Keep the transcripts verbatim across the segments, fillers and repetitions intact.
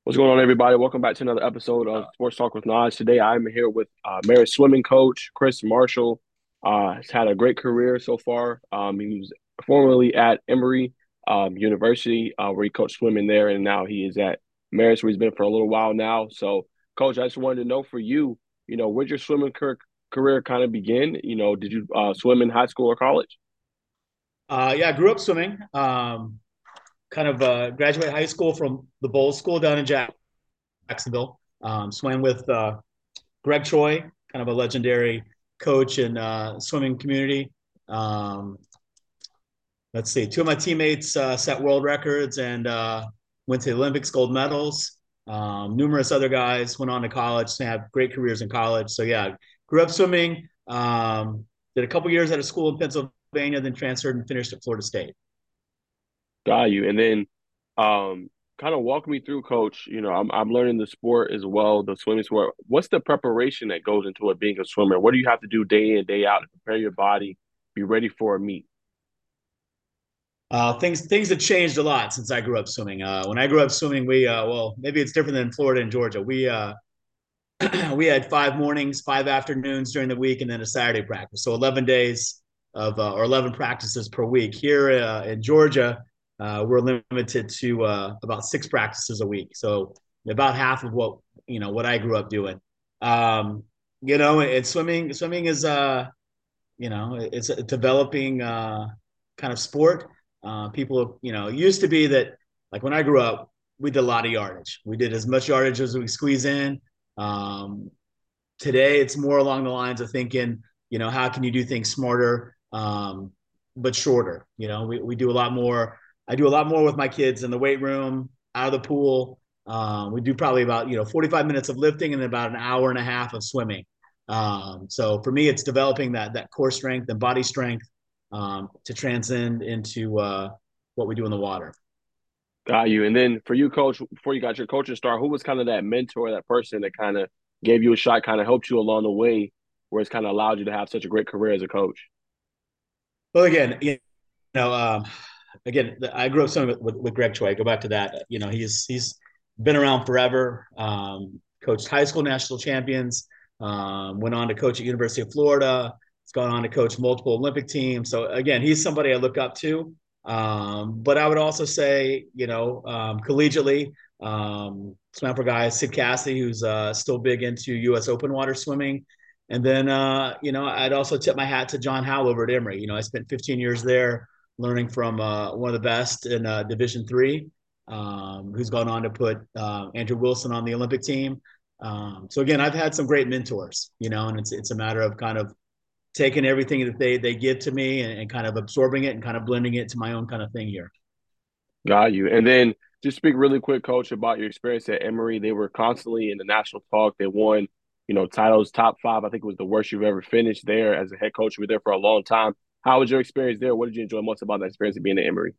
What's going on, everybody? Welcome back to another episode of Sports Talk with Naj. Today, I'm here with uh, Marist swimming coach Chris Marshall. Uh, has had a great career so far. Um, he was formerly at Emory um, University, uh, where he coached swimming there, and now he is at Marist, where he's been for a little while now. So, Coach, I just wanted to know for you, you know, where'd your swimming car- career kind of begin? You know, did you uh, swim in high school or college? Uh, yeah, I grew up swimming. Um, kind of uh, graduated high school from the Bowles School down in Jacksonville. Um, swam with uh, Greg Troy, kind of a legendary coach in uh, swimming community. Um, let's see, two of my teammates uh, set world records and uh, went to the Olympics, gold medals. Um, numerous other guys went on to college and have great careers in college. So yeah, grew up swimming. Um, did a couple years at a school in Pennsylvania, then transferred and finished at Florida State. Got you. And then um kind of walk me through, coach. You know, I'm I'm learning the sport as well, the swimming sport. What's the preparation that goes into it being a swimmer? What do you have to do day in, day out to prepare your body, be ready for a meet? Uh, things things have changed a lot since I grew up swimming. Uh, when I grew up swimming, we uh, well maybe it's different than Florida and Georgia. We uh, we had five mornings, five afternoons during the week, and then a Saturday practice. So eleven days of uh, or eleven practices per week. Here uh, in Georgia, uh, we're limited to uh, about six practices a week. So about half of what you know what I grew up doing. Um, you know, it's swimming. Swimming is uh, you know it's a developing uh, kind of sport. Uh, people, you know, it used to be that like when I grew up, we did a lot of yardage. We did as much yardage as we squeeze in. Um, Today, it's more along the lines of thinking, you know, how can you do things smarter, um, but shorter? You know, we, we do a lot more. I do a lot more with my kids in the weight room, out of the pool. Um, we do probably about, you know, forty-five minutes of lifting and then about an hour and a half of swimming. Um, so for me, it's developing that that core strength and body strength um, to transcend into uh, what we do in the water. Got you. And then for you, coach, before you got your coaching start, who was kind of that mentor, that person that kind of gave you a shot, kind of helped you along the way, where it's kind of allowed you to have such a great career as a coach? Well, again, you know, um, again, I grew up swimming with, with, with Greg Choi. Go back to that. You know, he's he's been around forever. Um, coached high school national champions. Um, went on to coach at University of Florida. He's gone on to coach multiple Olympic teams. So again, he's somebody I look up to. Um, but I would also say, you know, um, collegiately, um, swam for guys, Sid Cassidy, who's uh, still big into U S open water swimming. And then, uh, you know, I'd also tip my hat to John Howell over at Emory. You know, I spent fifteen years there learning from uh, one of the best in uh, Division Three, um, who's gone on to put uh, Andrew Wilson on the Olympic team. Um, so again, I've had some great mentors, you know, and it's it's a matter of kind of taking everything that they they give to me and, and kind of absorbing it and kind of blending it to my own kind of thing here. Got you. And then just speak really quick, coach, about your experience at Emory. They were constantly in the national talk. They won, you know, titles, top five. I think it was the worst you've ever finished there as a head coach. You were there for a long time. How was your experience there? What did you enjoy most about that experience of being at Emory?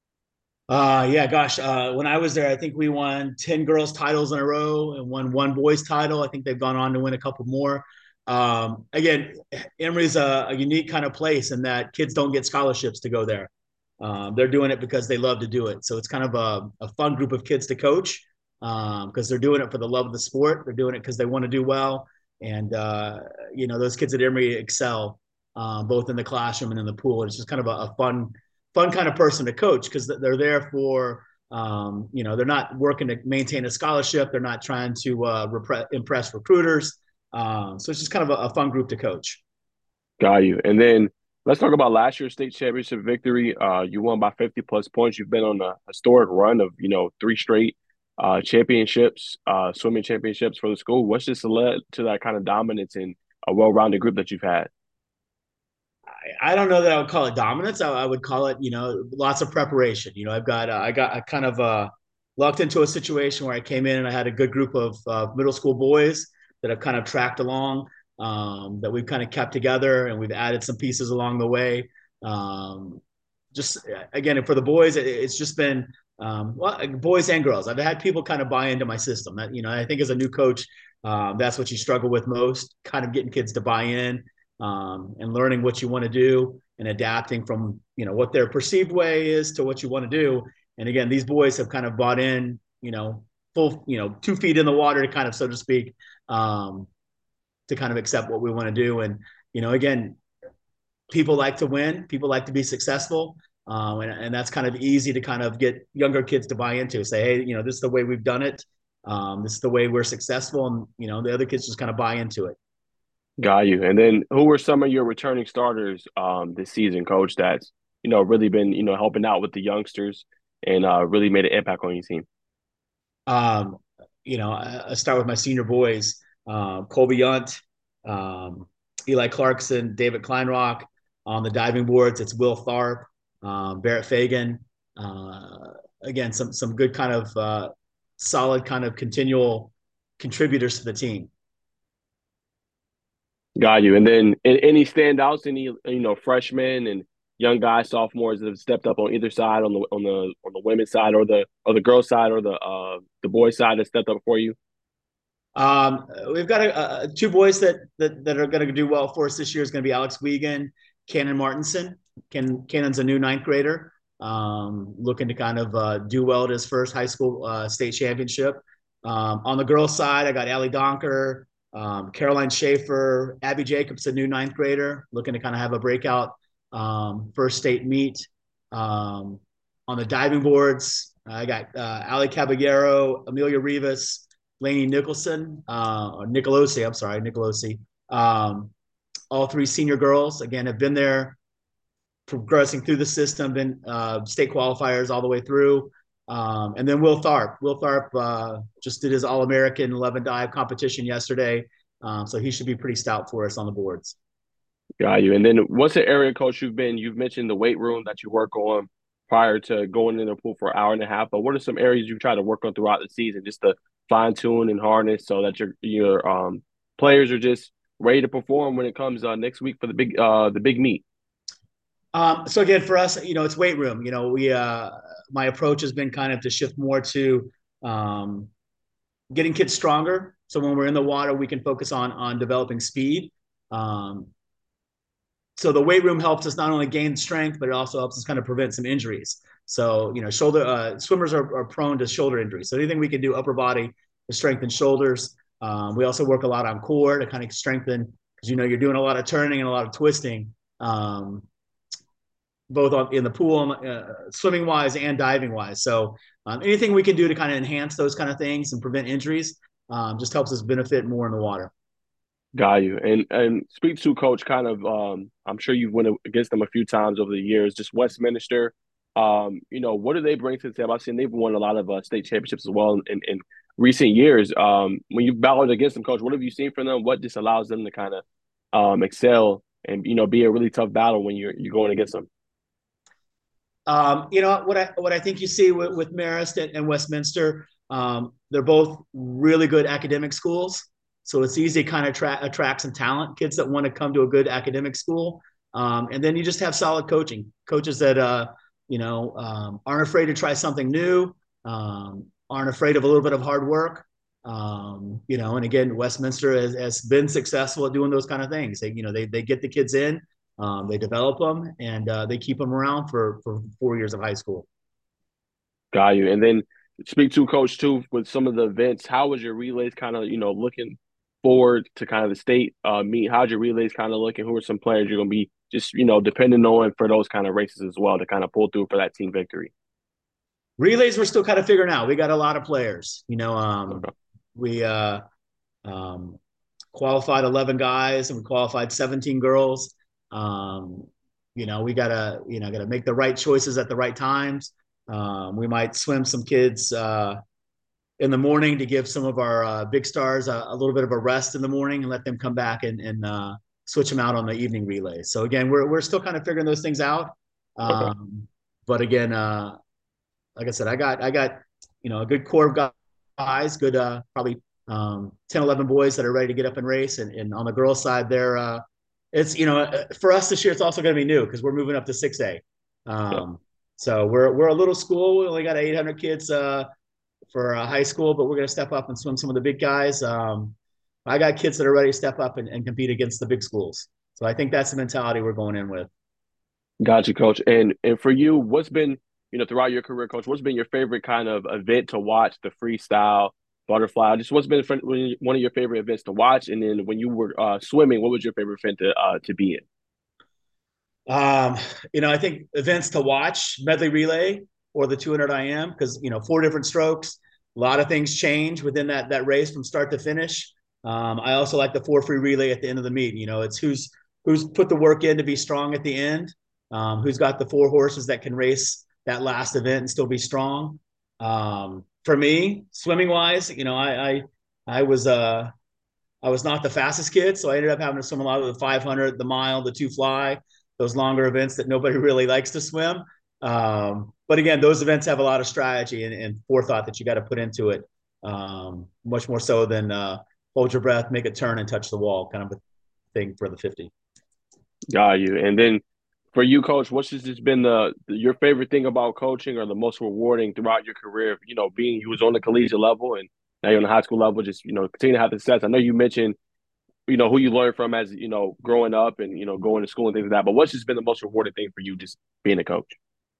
Uh, yeah, gosh. Uh, when I was there, I think we won ten girls titles in a row and won one boys title. I think they've gone on to win a couple more. Um, again, Emory's a, a unique kind of place in that kids don't get scholarships to go there. Um, they're doing it because they love to do it. So it's kind of a, a fun group of kids to coach um, because they're doing it for the love of the sport. They're doing it because they want to do well. And, uh, you know, those kids at Emory excel um, both in the classroom and in the pool. It's just kind of a, a fun fun kind of person to coach because they're there for um, you know they're not working to maintain a scholarship. They're not trying to uh, repre- impress recruiters. Um, so it's just kind of a, a fun group to coach. Got you. And then let's talk about last year's state championship victory. Uh, you won by fifty plus points. You've been on a historic run of, you know, three straight uh, championships, uh, swimming championships for the school. What's just led to that kind of dominance and a well-rounded group that you've had? I, I don't know that I would call it dominance. I, I would call it you know lots of preparation. You know I've got uh, I got I kind of uh, lucked into a situation where I came in and I had a good group of uh, middle school boys that have kind of tracked along um, that we've kind of kept together and we've added some pieces along the way. Um, just again for the boys, it, it's just been um, well, boys and girls. I've had people kind of buy into my system. That you know, I think as a new coach, um, that's what you struggle with most, kind of getting kids to buy in um, and learning what you want to do and adapting from you know what their perceived way is to what you want to do. And again, these boys have kind of bought in, you know, full, you know, two feet in the water to kind of, so to speak, um, to kind of accept what we want to do. And, you know, again, people like to win, people like to be successful. Um, and, and that's kind of easy to kind of get younger kids to buy into, say, hey, you know, this is the way we've done it. Um, this is the way we're successful. And, you know, the other kids just kind of buy into it. Got you. And then who were some of your returning starters um this season, coach, that's, you know, really been, you know, helping out with the youngsters and uh really made an impact on your team? Um, you know, I, I start with my senior boys, uh, Colby Yunt, um, Eli Clarkson, David Kleinrock. On the diving boards, it's Will Tharp, um, Barrett Fagan. Uh, again, some some good kind of uh, solid kind of continual contributors to the team. Got you. And then a- any standouts, any, you know, freshmen and young guys, sophomores that have stepped up on either side, on the on the on the women's side or the or the girls side or the uh the boys side that stepped up for you? Um, we've got a, a, two boys that that, that are going to do well for us this year. Is going to be Alex Wiegand, Cannon Martinson. Ken, Cannon's a new ninth grader, um, looking to kind of uh, do well at his first high school uh, state championship. Um, on the girls' side, I got Allie Donker, um, Caroline Schaefer, Abby Jacobs, a new ninth grader, looking to kind of have a breakout um, first state meet. Um, on the diving boards, I got uh, Ali Caballero, Amelia Rivas, Lainey Nicholson, uh, or Nicolosi, I'm sorry, Nicolosi. Um, all three senior girls, again, have been there progressing through the system, been uh, state qualifiers all the way through. Um, and then Will Tharp. Will Tharp uh, just did his All American eleven dive competition yesterday. Um, so he should be pretty stout for us on the boards. Got you. And then what's the area coach you've been? You've mentioned the weight room that you work on prior to going in the pool for an hour and a half. But what are some areas you try to work on throughout the season just to fine tune and harness so that your your um players are just ready to perform when it comes uh, next week for the big uh the big meet? Um, so again, for us, you know, it's weight room. You know, we uh, my approach has been kind of to shift more to um, getting kids stronger. So when we're in the water, we can focus on on developing speed. Um, so the weight room helps us not only gain strength, but it also helps us kind of prevent some injuries. So you know, shoulder uh, swimmers are, are prone to shoulder injuries. So anything we can do upper body to strengthen shoulders. Um, we also work a lot on core to kind of strengthen because you know you're doing a lot of turning and a lot of twisting. Um, both on, in the pool, uh, swimming wise and diving wise. So um, anything we can do to kind of enhance those kind of things and prevent injuries um, just helps us benefit more in the water. Got you. And and speak to coach kind of um I'm sure you've went against them a few times over the years, just Westminster. Um, you know, what do they bring to the table? I've seen they've won a lot of uh, state championships as well in, in, in recent years. Um, when you've battled against them, coach, what have you seen from them? What just allows them to kind of um excel and you know be a really tough battle when you're you're going against them? Um, you know what I what I think you see with, with Marist and, and Westminster, um, they're both really good academic schools, so it's easy to kind of tra- attract some talent, kids that want to come to a good academic school, um, and then you just have solid coaching, coaches that uh, you know um, aren't afraid to try something new, um, aren't afraid of a little bit of hard work. Um, you know, and again, Westminster has, has been successful at doing those kind of things. They, you know, they they get the kids in, um, they develop them and uh, they keep them around for, for four years of high school. Got you. And then speak to coach too with some of the events. How was your relays kind of, you know, looking forward to kind of the state uh, meet? How's your relays kind of looking? Who are some players you're going to be just, you know, depending on for those kind of races as well to kind of pull through for that team victory? Relays, we're still kind of figuring out. We got a lot of players. You know, um, Okay. we uh, um, qualified eleven guys and we qualified seventeen girls. Um, you know, we gotta, you know, gotta make the right choices at the right times. Um, we might swim some kids uh, in the morning to give some of our uh, big stars a, a, little bit of a rest in the morning and let them come back and, and uh, switch them out on the evening relays. So again, we're we're still kind of figuring those things out. Okay. Um, but again, uh, like I said, I got I got you know a good core of guys, good uh, probably um, ten, eleven boys that are ready to get up and race. And, and on the girls' side, they're uh, it's you know for us this year, it's also going to be new because we're moving up to six A. Yep. Um, so we're we're a little school. We only got eight hundred kids uh, for uh, high school, but we're going to step up and swim some of the big guys. Um, I got kids that are ready to step up and, and compete against the big schools. So I think that's the mentality we're going in with. Got you, coach. And and for you, what's been you know, throughout your career, coach, what's been your favorite kind of event to watch? The freestyle, butterfly, just what's been one of your favorite events to watch? And then when you were uh, swimming, what was your favorite event to uh, to be in? Um, you know, I think events to watch, medley relay or the two hundred I M, because, you know, four different strokes, a lot of things change within that, that race from start to finish. Um, I also like the four free relay at the end of the meet. You know, it's who's, who's put the work in to be strong at the end, um, who's got the four horses that can race that last event and still be strong. Um, for me, swimming wise, you know, I, I, I was, uh, I was not the fastest kid, so I ended up having to swim a lot of the five hundred, the mile, the two fly, those longer events that nobody really likes to swim. Um, but again, those events have a lot of strategy and, and forethought that you got to put into it, um, much more so than uh, hold your breath, make a turn, and touch the wall kind of a thing for the fifty. Got you. And then for you, coach, what's just been the your favorite thing about coaching or the most rewarding throughout your career? You know, being you was on the collegiate level and now you're on the high school level, just you know, continue to have success. I know you mentioned you know who you learned from as you know growing up and you know going to school and things like that. But what's just been the most rewarding thing for you just being a coach?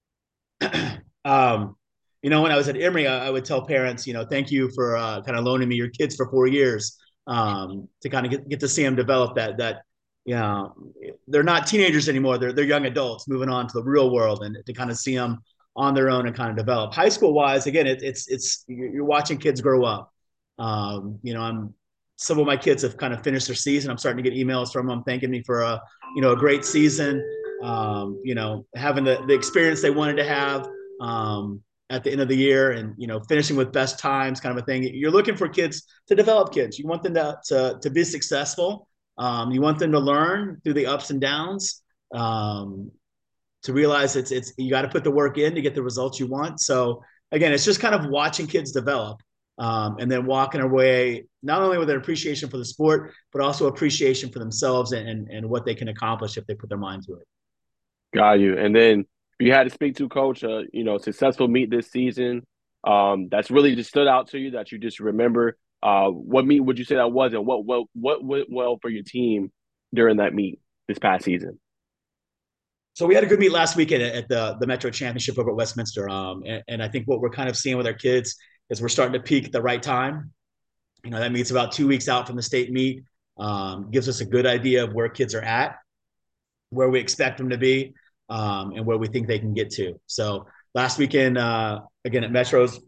um, you know, when I was at Emory, I, I would tell parents, you know, thank you for uh, kind of loaning me your kids for four years um, to kind of get, get to see them develop that that you know they're not teenagers anymore. They're they're young adults moving on to the real world and to kind of see them on their own and kind of develop. High school wise, again, it, it's it's you're watching kids grow up. Um, you know, I'm some of my kids have kind of finished their season. I'm starting to get emails from them thanking me for a you know a great season. Um, you know, having the the experience they wanted to have um, at the end of the year, and you know, finishing with best times, kind of a thing. You're looking for kids to develop kids. You want them to to, to be successful. Um, you want them to learn through the ups and downs. Um, to realize it's it's you got to put the work in to get the results you want. So again, it's just kind of watching kids develop um, and then walking away not only with an appreciation for the sport, but also appreciation for themselves and, and, and what they can accomplish if they put their mind to it. Got you. And then you had to speak to coach, uh, you know, successful meet this season. Um, that's really just stood out to you that you just remember. Uh, what meet would you say that was, and what what what went well for your team during that meet this past season? So we had a good meet last weekend at the the Metro Championship over at Westminster, um, and, and I think what we're kind of seeing with our kids is we're starting to peak at the right time. You know, that meets about two weeks out from the state meet. Um, gives us a good idea of where kids are at, where we expect them to be, um, and where we think they can get to. So last weekend, uh, again at Metros,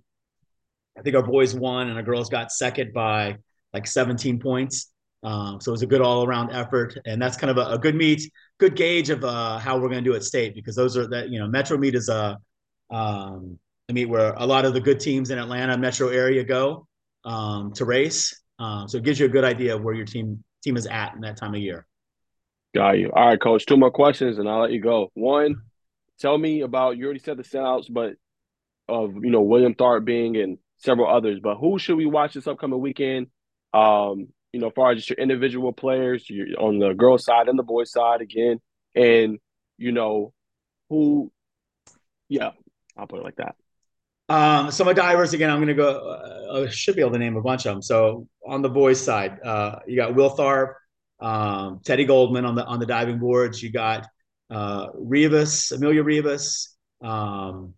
I think our boys won and our girls got second by like seventeen points. Um, so it was a good all around effort, and that's kind of a, a good meet, good gauge of uh, how we're going to do at state because those are that you know Metro meet is a um, a meet where a lot of the good teams in Atlanta metro area go um, to race. Um, so it gives you a good idea of where your team team is at in that time of year. Got you. All right, coach. Two more questions, and I'll let you go. One, tell me about you already said the sellouts, but of you know William Tharp being and several others. But who should we watch this upcoming weekend? Um, you know, as far as just your individual players, you're on the girls' side and the boys' side again, and you know who. Yeah, I'll put it like that. Um, so my divers again, I'm going to go. Uh, I should be able to name a bunch of them. So on the boys' side, uh, you got Will Tharp, um, Teddy Goldman on the on the diving boards. You got uh, Rivas, Amelia Rivas, um,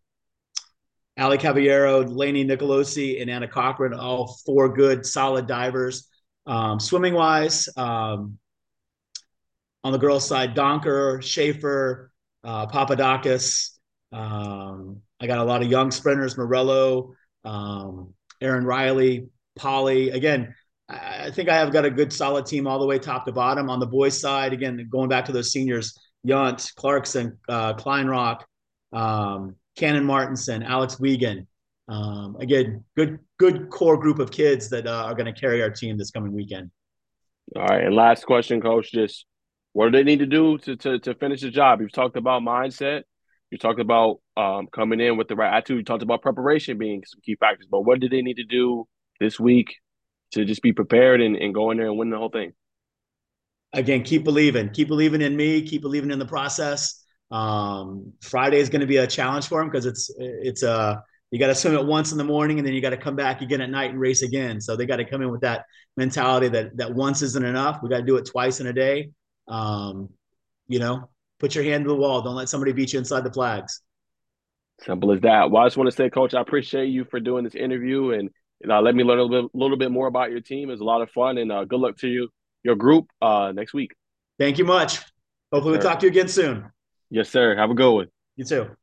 Ali Caballero, Lainey Nicolosi, and Anna Cochran. All four good, solid divers. Um, swimming wise, um, on the girls' side, Donker, Schaefer, uh, Papadakis. Um, I got a lot of young sprinters, Morello, um, Aaron Riley, Polly. Again, I think I have got a good solid team all the way top to bottom. On the boys' side, again, going back to those seniors, Yunt, Clarkson, uh, Kleinrock, um, Cannon Martinson, Alex Wiegand. Um, again, good good core group of kids that uh, are going to carry our team this coming weekend. All right, and last question, coach. Just what do they need to do to to to finish the job? You've talked about mindset. You talked about um, coming in with the right attitude. You talked about preparation being some key factors. But what do they need to do this week to just be prepared and, and go in there and win the whole thing? Again, keep believing, keep believing in me, keep believing in the process. Um, Friday is going to be a challenge for them because it's it's a uh, you got to swim it once in the morning and then you got to come back again at night and race again. So they got to come in with that mentality that that once isn't enough. We got to do it twice in a day. Um, you know, put your hand to the wall. Don't let somebody beat you inside the flags. Simple as that. Well, I just want to say, Coach, I appreciate you for doing this interview and uh, let me learn a little bit, little bit more about your team. It was a lot of fun, and uh, good luck to you, your group uh, next week. Thank you much. Yes, Hopefully, we sir. talk to you again soon. Yes, sir. Have a good one. You too.